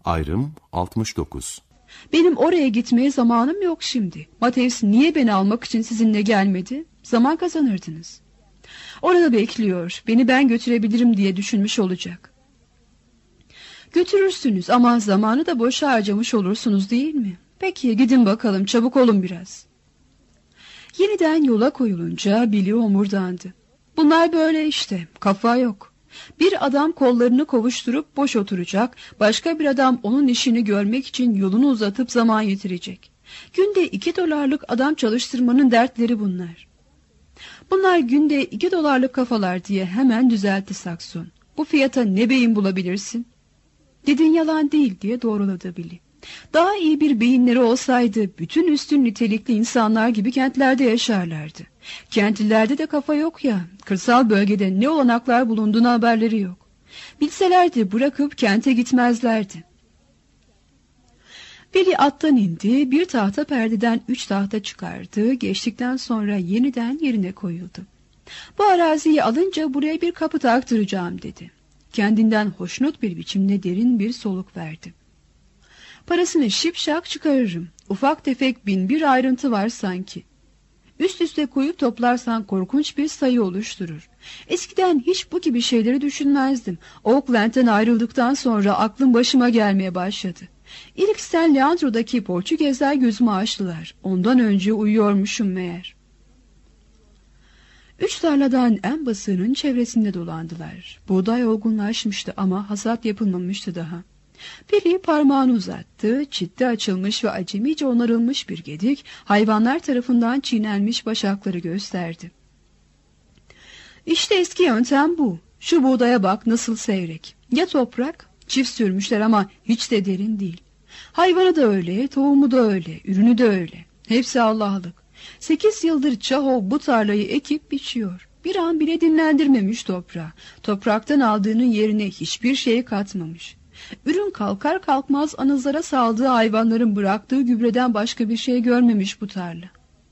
Ayrım 69. Benim oraya gitmeye zamanım yok şimdi. Mateus niye beni almak için sizinle gelmedi? Zaman kazanırdınız. Orada bekliyor. Beni ben götürebilirim diye düşünmüş olacak. Götürürsünüz ama zamanı da boşa harcamış olursunuz değil mi? Peki gidin bakalım, çabuk olun biraz. Yeniden yola koyulunca Billy homurdandı. Bunlar böyle işte, kafa yok. Bir adam kollarını kovuşturup boş oturacak, başka bir adam onun işini görmek için yolunu uzatıp zaman yitirecek. Günde $2 adam çalıştırmanın dertleri bunlar. Bunlar günde $2 kafalar diye hemen düzeltti Sakson. Bu fiyata ne beyin bulabilirsin? Dedin yalan değil diye doğruladı Billy. Daha iyi bir beyinleri olsaydı bütün üstün nitelikli insanlar gibi kentlerde yaşarlardı. Kentlilerde de kafa yok ya, kırsal bölgede ne olanaklar bulunduğunu haberleri yok. Bilselerdi bırakıp kente gitmezlerdi. Billy attan indi, bir tahta perdeden 3 tahta çıkardı, geçtikten sonra yeniden yerine koyuldu. Bu araziyi alınca buraya bir kapı taktıracağım dedi. Kendinden hoşnut bir biçimde derin bir soluk verdi. Parasını şipşak çıkarırım. Ufak tefek 1001 ayrıntı var sanki. Üst üste koyup toplarsan korkunç bir sayı oluşturur. Eskiden hiç bu gibi şeyleri düşünmezdim. Oakland'den ayrıldıktan sonra aklım başıma gelmeye başladı. İlk San Leandro'daki Portekizler gözümü açtılar. Ondan önce uyuyormuşum meğer. 3 tarladan en basığının çevresinde dolandılar. Buğday olgunlaşmıştı ama hasat yapılmamıştı daha. Billy parmağını uzattı, çitti açılmış ve acemice onarılmış bir gedik, hayvanlar tarafından çiğnenmiş başakları gösterdi. İşte eski yöntem bu. Şu buğdaya bak nasıl seyrek. Ya toprak, çift sürmüşler ama hiç de derin değil. Hayvanı da öyle, tohumu da öyle, ürünü de öyle. Hepsi Allah'lık. 8 yıldır Çahov bu tarlayı ekip biçiyor. Bir an bile dinlendirmemiş toprağı. Topraktan aldığının yerine hiçbir şey katmamış. Ürün kalkar kalkmaz anızlara saldığı hayvanların bıraktığı gübreden başka bir şey görmemiş bu tarla.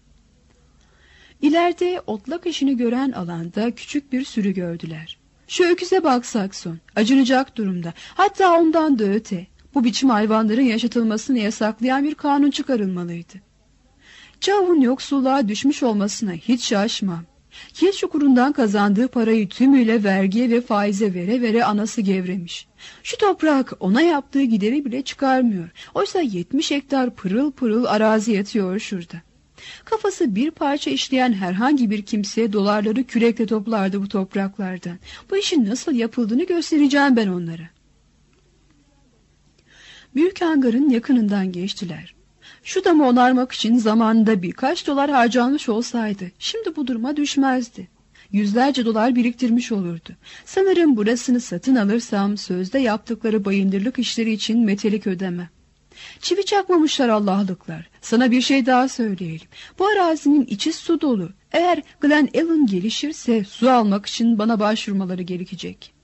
İleride otlak işini gören alanda küçük bir sürü gördüler. Şu öküze bak Sakson, acınacak durumda. Hatta ondan da öte. Bu biçim hayvanların yaşatılmasını yasaklayan bir kanun çıkarılmalıydı. Çavun yoksulluğa düşmüş olmasına hiç şaşmam. Kil çukurundan kazandığı parayı tümüyle vergiye ve faize vere vere anası gevremiş. Şu toprak ona yaptığı gideri bile çıkarmıyor. Oysa 70 hektar pırıl pırıl arazi yatıyor şurada. Kafası bir parça işleyen herhangi bir kimse dolarları kürekle toplardı bu topraklardan. Bu işin nasıl yapıldığını göstereceğim ben onlara. Büyük hangarın yakınından geçtiler. Şu damı onarmak için zamanında birkaç dolar harcanmış olsaydı, şimdi bu duruma düşmezdi. Yüzlerce dolar biriktirmiş olurdu. Sanırım burasını satın alırsam sözde yaptıkları bayındırlık işleri için metelik ödeme. Çivi çakmamışlar Allah'lıklar. Sana bir şey daha söyleyelim. Bu arazinin içi su dolu. Eğer Glen Allen gelişirse su almak için bana başvurmaları gerekecek.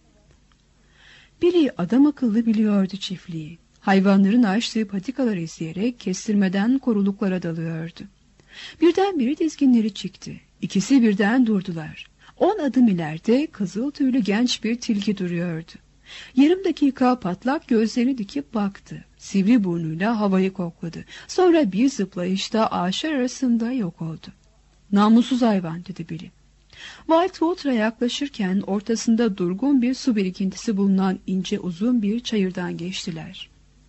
Billy adam akıllı biliyordu çiftliği. Hayvanların açtığı patikaları izleyerek kestirmeden koruluklara dalıyordu. Birdenbire dizginleri çıktı. İkisi birden durdular. 10 adım ileride kızıl tüylü genç bir tilki duruyordu. Yarım dakika patlak gözlerini dikip baktı. Sivri burnuyla havayı kokladı. Sonra bir zıplayışta ağaçlar arasında yok oldu. Namussuz hayvan dedi Billy. Whitewater'a yaklaşırken ortasında durgun bir su birikintisi bulunan ince uzun bir çayırdan geçtiler.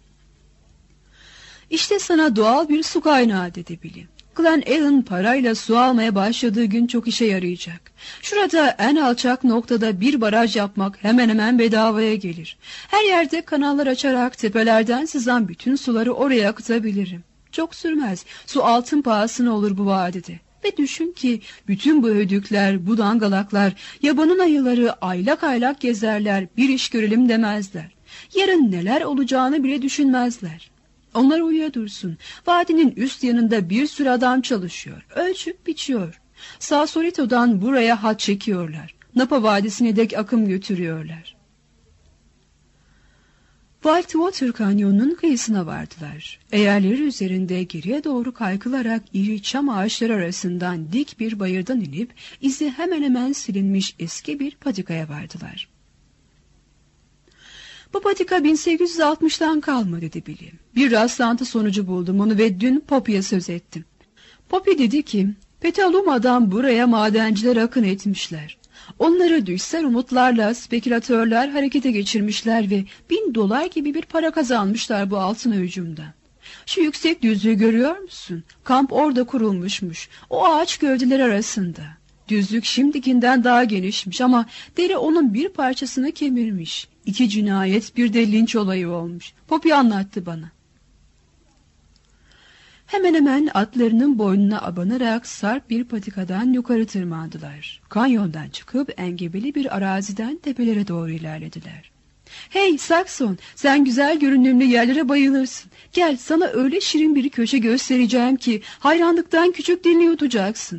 İşte sana doğal bir su kaynağı dedi Billy. Glen Allen parayla su almaya başladığı gün çok işe yarayacak. Şurada en alçak noktada bir baraj yapmak hemen hemen bedavaya gelir. Her yerde kanallar açarak tepelerden sızan bütün suları oraya akıtabilirim. Çok sürmez. Su altın pahasına olur bu vadide. Ve düşün ki bütün bu hödükler, bu dangalaklar, yabanın ayıları aylak aylak gezerler, bir iş görelim demezler. Yarın neler olacağını bile düşünmezler. Onlar uyuya dursun. Vadinin üst yanında bir sürü adam çalışıyor. Ölçüp biçiyor. Sausalito'dan buraya hat çekiyorlar. Napa Vadisi'ne dek akım götürüyorlar. Whitewater Kanyonu'nun kıyısına vardılar. Eğerleri üzerinde geriye doğru kaykılarak iri çam ağaçları arasından dik bir bayırdan inip izi hemen hemen silinmiş eski bir patikaya vardılar. Bu patika 1860'tan kalma dedi Billy. Bir rastlantı sonucu buldum onu ve dün Poppy'ye söz ettim. Poppy dedi ki Petaluma'dan buraya madenciler akın etmişler. Onları düşsel umutlarla spekülatörler harekete geçirmişler ve $1000 gibi bir para kazanmışlar bu altına hücumdan. Şu yüksek düzlüğü görüyor musun? Kamp orada kurulmuşmuş. O ağaç gövdeleri arasında. Düzlük şimdikinden daha genişmiş ama deri onun bir parçasını kemirmiş. 2 cinayet bir de linç olayı olmuş. Poppy anlattı bana. Hemen hemen atlarının boynuna abanarak sarp bir patikadan yukarı tırmandılar. Kanyondan çıkıp engebeli bir araziden tepelere doğru ilerlediler. Hey Saxon, sen güzel görünümlü yerlere bayılırsın. Gel sana öyle şirin bir köşe göstereceğim ki hayranlıktan küçük dilini yutacaksın.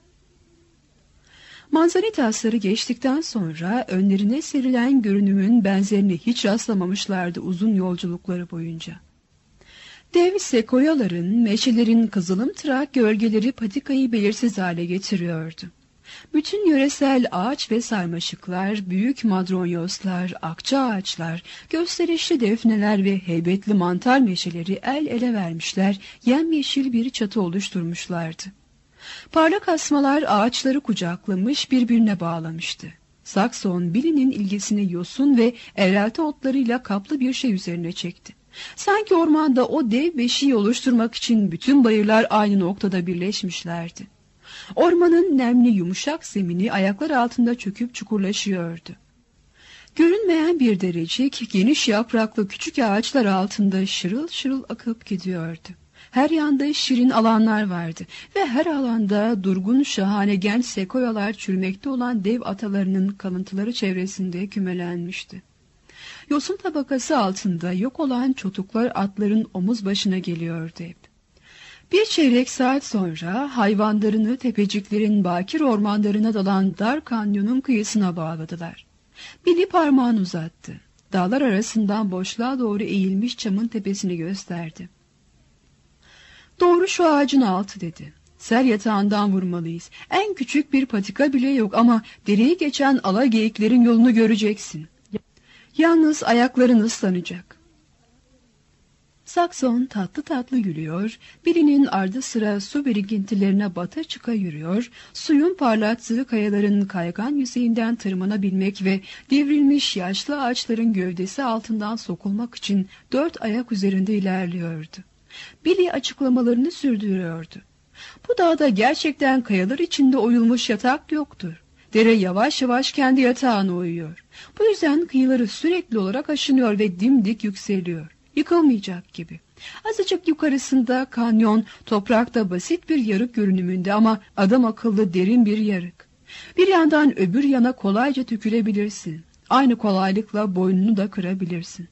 Manzanitasları geçtikten sonra önlerine serilen görünümün benzerini hiç rastlamamışlardı uzun yolculukları boyunca. Dev sekoyaların, meşelerin kızılımtırak gölgeleri patikayı belirsiz hale getiriyordu. Bütün yöresel ağaç ve sarmaşıklar, büyük madronyoslar, akça ağaçlar, gösterişli defneler ve heybetli mantar meşeleri el ele vermişler, yemyeşil bir çatı oluşturmuşlardı. Parlak asmalar ağaçları kucaklamış, birbirine bağlamıştı. Saxon, Billy'nin ilgisini yosun ve eğrelti otlarıyla kaplı bir şey üzerine çekti. Sanki ormanda o dev beşiği oluşturmak için bütün bayırlar aynı noktada birleşmişlerdi. Ormanın nemli yumuşak zemini ayaklar altında çöküp çukurlaşıyordu. Görünmeyen bir derecik geniş yapraklı küçük ağaçlar altında şırıl şırıl akıp gidiyordu. Her yanda şirin alanlar vardı ve her alanda durgun şahane genç sekoyalar çürümekte olan dev atalarının kalıntıları çevresinde kümelenmişti. Yosun tabakası altında yok olan çotuklar atların omuz başına geliyordu hep. Bir çeyrek saat sonra hayvanlarını tepeciklerin bakir ormanlarına dalan dar kanyonun kıyısına bağladılar. Billy parmağını uzattı. Dağlar arasından boşluğa doğru eğilmiş çamın tepesini gösterdi. Doğru şu ağacın altı dedi. Sel yatağından vurmalıyız. En küçük bir patika bile yok ama dereyi geçen ala geyiklerin yolunu göreceksin. Yalnız ayakların ıslanacak. Saxon tatlı tatlı gülüyor, Billy'nin ardı sıra su birikintilerine bata çıka yürüyor, suyun parlattığı kayaların kaygan yüzeyinden tırmanabilmek ve devrilmiş yaşlı ağaçların gövdesi altından sokulmak için 4 ayak üzerinde ilerliyordu. Billy açıklamalarını sürdürüyordu. Bu dağda gerçekten kayalar içinde oyulmuş yatak yoktur. Dere yavaş yavaş kendi yatağına uyuyor. Bu yüzden kıyıları sürekli olarak aşınıyor ve dimdik yükseliyor. Yıkılmayacak gibi. Azıcık yukarısında kanyon toprakta basit bir yarık görünümünde ama adam akıllı derin bir yarık. Bir yandan öbür yana kolayca tükülebilirsin. Aynı kolaylıkla boynunu da kırabilirsin.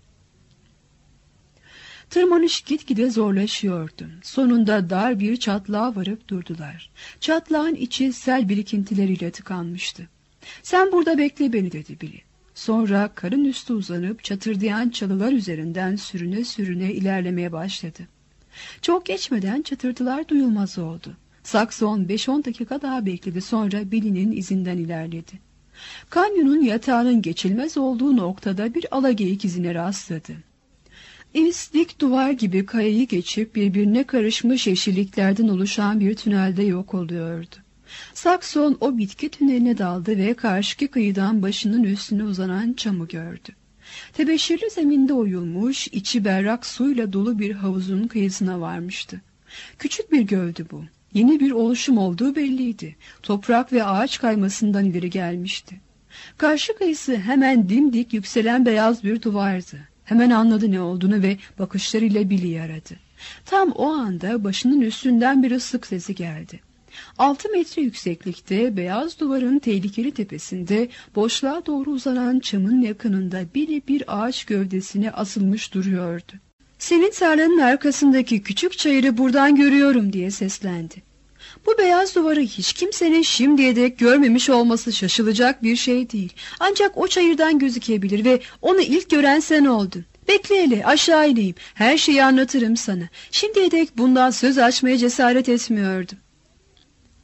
Tırmanış gitgide zorlaşıyordu. Sonunda dar bir çatlağa varıp durdular. Çatlağın içi sel birikintileriyle tıkanmıştı. Sen burada bekle beni dedi Billy. Sonra karın üstü uzanıp çatırdayan çalılar üzerinden sürüne sürüne ilerlemeye başladı. Çok geçmeden çatırtılar duyulmaz oldu. Saxon 5-10 dakika daha bekledi, sonra Billy'nin izinden ilerledi. Kanyonun yatağının geçilmez olduğu noktada bir alageyik izine rastladı. İz dik duvar gibi kayayı geçip birbirine karışmış yeşilliklerden oluşan bir tünelde yok oluyordu. Saxon o bitki tüneline daldı ve karşıki kıyıdan başının üstüne uzanan çamı gördü. Tebeşirli zeminde oyulmuş, içi berrak suyla dolu bir havuzun kıyısına varmıştı. Küçük bir gövdü bu. Yeni bir oluşum olduğu belliydi. Toprak ve ağaç kaymasından ileri gelmişti. Karşı kıyısı hemen dimdik yükselen beyaz bir duvardı. Hemen anladı ne olduğunu ve bakışlarıyla Billy'yi aradı. Tam o anda başının üstünden bir ıslık sesi geldi. 6 metre yükseklikte beyaz duvarın tehlikeli tepesinde boşluğa doğru uzanan çamın yakınında Billy bir ağaç gövdesine asılmış duruyordu. Senin tarlanın arkasındaki küçük çayırı buradan görüyorum diye seslendi. Bu beyaz duvarı hiç kimsenin şimdiye dek görmemiş olması şaşılacak bir şey değil. Ancak o çayırdan gözükebilir ve onu ilk gören sen oldun. Bekle hele, aşağı ineyim. Her şeyi anlatırım sana. Şimdiye dek bundan söz açmaya cesaret etmiyordum.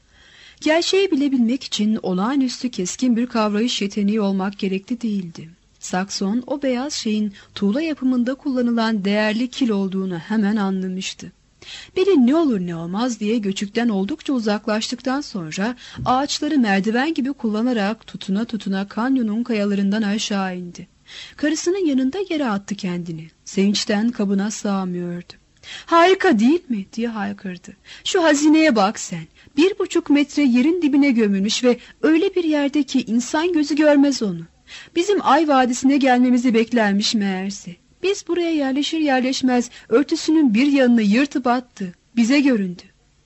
Gerçeği bilebilmek için olağanüstü keskin bir kavrayış yeteneği olmak gerekli değildi. Saxon o beyaz şeyin tuğla yapımında kullanılan değerli kil olduğunu hemen anlamıştı. Billy ne olur ne olmaz diye göçükten oldukça uzaklaştıktan sonra ağaçları merdiven gibi kullanarak tutuna tutuna kanyonun kayalarından aşağı indi. Karısının yanında yere attı kendini. Sevinçten kabına sığamıyordu. "Harika değil mi?" diye haykırdı. "Şu hazineye bak sen. 1,5 metre yerin dibine gömülmüş ve öyle bir yerde ki insan gözü görmez onu. Bizim Ay Vadisi'ne gelmemizi beklermiş meğerse. Biz buraya yerleşir yerleşmez örtüsünün bir yanını yırtıp attı. Bize göründü."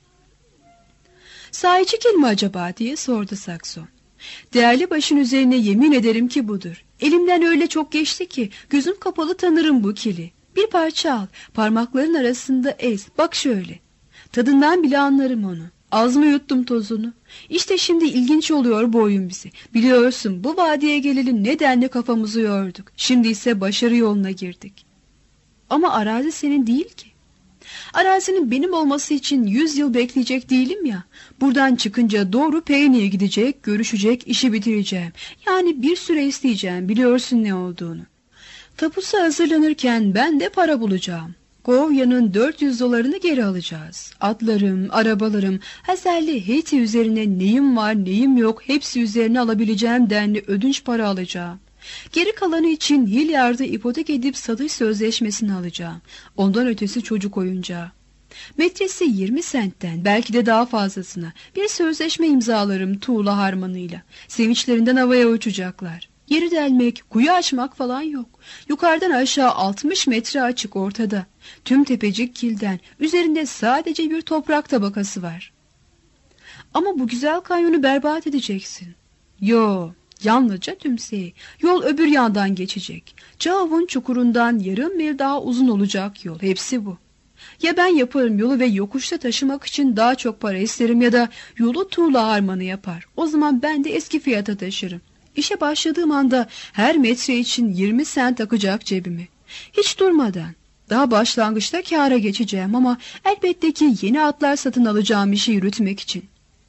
"Sahici kil mi acaba?" diye sordu Saxon. "Değerli başın üzerine yemin ederim ki budur. Elimden öyle çok geçti ki gözüm kapalı tanırım bu kili. Bir parça al, parmakların arasında ez, bak şöyle. Tadından bile anlarım onu. Az mı yuttum tozunu? İşte şimdi ilginç oluyor bu oyun bize. Biliyorsun bu vadiye gelelim nedenle kafamızı yorduk. Şimdi ise başarı yoluna girdik." "Ama arazi senin değil ki." "Arazinin benim olması için 100 yıl bekleyecek değilim ya. Buradan çıkınca doğru Peyni'ye gidecek, görüşecek, işi bitireceğim. Yani bir süre isteyeceğim, biliyorsun ne olduğunu. Tapusu hazırlanırken ben de para bulacağım. Govya'nın 400 dolarını geri alacağız. Atlarım, arabalarım, Hazerli Haiti üzerine neyim var neyim yok hepsi üzerine alabileceğim denli ödünç para alacağım. Geri kalanı için Hilliard'ı ipotek edip satış sözleşmesini alacağım. Ondan ötesi çocuk oyuncağı. Metresi 20 sentten belki de daha fazlasına bir sözleşme imzalarım tuğla harmanıyla. Sevinçlerinden havaya uçacaklar. Yeri delmek, kuyu açmak falan yok. Yukarıdan aşağı 60 metre açık ortada. Tüm tepecik kilden, üzerinde sadece bir toprak tabakası var." "Ama bu güzel kanyonu berbat edeceksin." "Yo, yalnızca tümseyi. Yol öbür yandan geçecek. Cavun çukurundan yarım mil daha uzun olacak yol. Hepsi bu. Ya ben yaparım yolu ve yokuşta taşımak için daha çok para isterim ya da yolu tuğla harmanı yapar. O zaman ben de eski fiyata taşırım. İşe başladığım anda her metre için 20 sent akacak cebime. Hiç durmadan. Daha başlangıçta kâra geçeceğim ama elbette ki yeni atlar satın alacağım işi yürütmek için."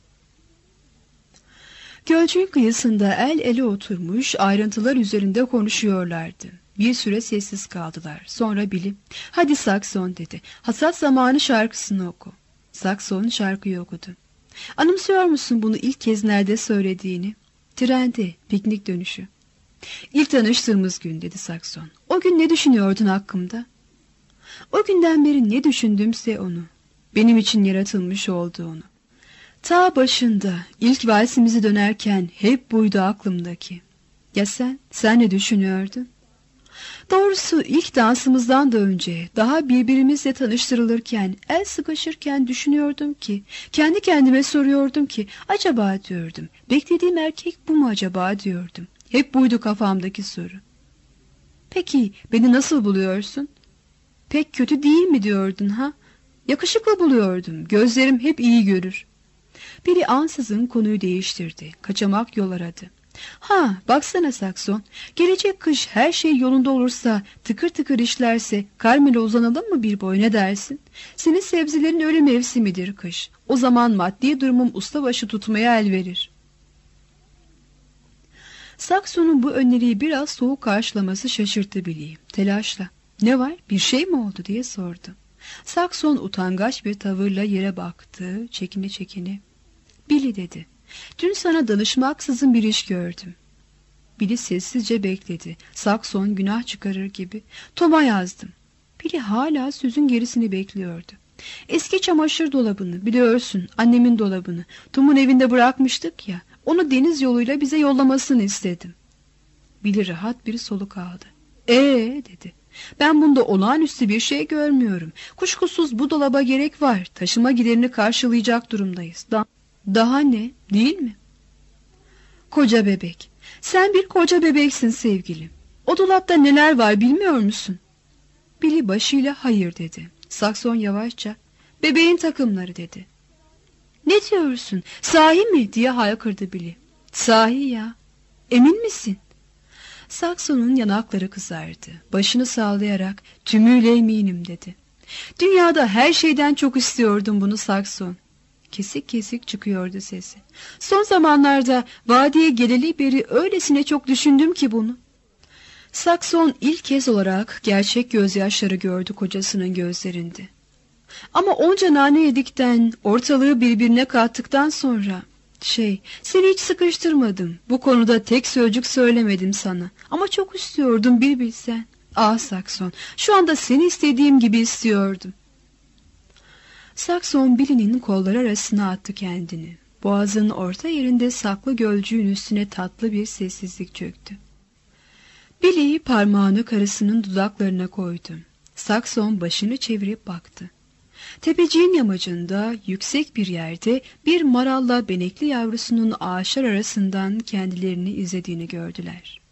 Gölcüğün kıyısında el ele oturmuş ayrıntılar üzerinde konuşuyorlardı. Bir süre sessiz kaldılar. Sonra Billy, "Hadi Saxon," dedi. "Hasat zamanı şarkısını oku." Saxon şarkıyı okudu. "Anımsıyor musun bunu ilk kez nerede söylediğini?" "Trende, piknik dönüşü." "İlk tanıştığımız gün," dedi Saxon. "O gün ne düşünüyordun hakkımda?" "O günden beri ne düşündümse onu. Benim için yaratılmış olduğunu. Ta başında, ilk valsimizi dönerken hep buydu aklımdaki." "Ya sen? Sen ne düşünüyordun?" "Doğrusu ilk dansımızdan da önce, daha birbirimizle tanıştırılırken, el sıkışırken düşünüyordum ki, kendi kendime soruyordum ki, acaba diyordum, beklediğim erkek bu mu acaba diyordum. Hep buydu kafamdaki soru." "Peki beni nasıl buluyorsun?" "Pek kötü değil mi diyordun ha?" "Yakışıklı buluyordum, gözlerim hep iyi görür." Biri ansızın konuyu değiştirdi, kaçamak yol aradı. "Ha, baksana Saxon, gelecek kış her şey yolunda olursa, tıkır tıkır işlerse, Carmel'e uzanalım mı bir boy, ne dersin? Senin sebzelerin öyle mevsimidir kış. O zaman maddi durumum ustabaşı tutmaya el verir." Saxon'un bu öneriyi biraz soğuk karşılaması şaşırttı Billy'yi. Telaşla, "Ne var, bir şey mi oldu?" diye sordu. Saxon utangaç bir tavırla yere baktı, çekine çekine. "Billy," dedi, "dün sana danışmaksızın bir iş gördüm." Billy sessizce bekledi. Saxon günah çıkarır gibi, "Tom'a yazdım." Billy hala sözün gerisini bekliyordu. "Eski çamaşır dolabını, biliyorsun, annemin dolabını, Tom'un evinde bırakmıştık ya, onu deniz yoluyla bize yollamasını istedim." Billy rahat bir soluk aldı. Dedi. "Ben bunda olağanüstü bir şey görmüyorum. Kuşkusuz bu dolaba gerek var. Taşıma giderini karşılayacak durumdayız. Daha ne, değil mi?" "Koca bebek. Sen bir koca bebeksin sevgilim. O dolapta neler var bilmiyor musun?" Billy başıyla hayır dedi. Saxon yavaşça, "Bebeğin takımları," dedi. "Ne diyorsun? Sahi mi?" diye haykırdı Billy. "Sahi ya. Emin misin?" Saxon'un yanakları kızardı. Başını sallayarak, "Tümüyle eminim," dedi. "Dünyada her şeyden çok istiyordum bunu Saxon." Kesik kesik çıkıyordu sesi. "Son zamanlarda vadiye geleli beri öylesine çok düşündüm ki bunu." Sakson ilk kez olarak gerçek gözyaşları gördü kocasının gözlerinde. Ama onca nane yedikten, ortalığı birbirine kattıktan sonra... Seni hiç sıkıştırmadım. Bu konuda tek sözcük söylemedim sana. Ama çok istiyordum, bir bilsen. Ah Sakson, şu anda seni istediğim gibi istiyordum. Sakson Billy'nin kolları arasına attı kendini. Boğazının orta yerinde saklı gölcüğün üstüne tatlı bir sessizlik çöktü. Billy parmağını karısının dudaklarına koydu. Sakson başını çevirip baktı. Tepeciğin yamacında, yüksek bir yerde bir maralla benekli yavrusunun ağaçlar arasından kendilerini izlediğini gördüler.